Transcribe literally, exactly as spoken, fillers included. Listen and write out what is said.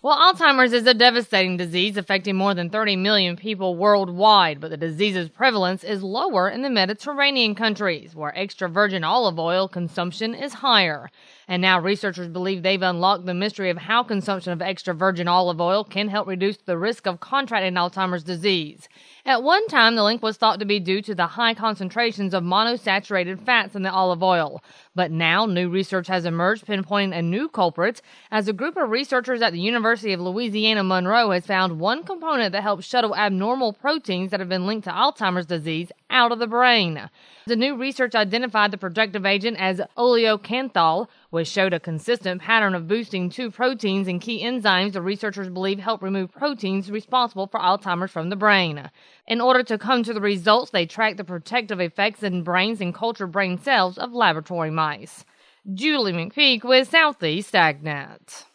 Well, Alzheimer's is a devastating disease affecting more than thirty million people worldwide, but the disease's prevalence is lower in the Mediterranean countries, where extra virgin olive oil consumption is higher. And now researchers believe they've unlocked the mystery of how consumption of extra virgin olive oil can help reduce the risk of contracting Alzheimer's disease. At one time, the link was thought to be due to the high concentrations of monosaturated fats in the olive oil. But now, new research has emerged pinpointing a new culprit, as a group of researchers at the University of Louisiana Monroe has found one component that helps shuttle abnormal proteins that have been linked to Alzheimer's disease out of the brain. The new research identified the protective agent as oleocanthal, which showed a consistent pattern of boosting two proteins and key enzymes the researchers believe help remove proteins responsible for Alzheimer's from the brain. In order to come to the results, they tracked the protective effects in brains and cultured brain cells of laboratory mice. Julie McPeak with Southeast AgNet.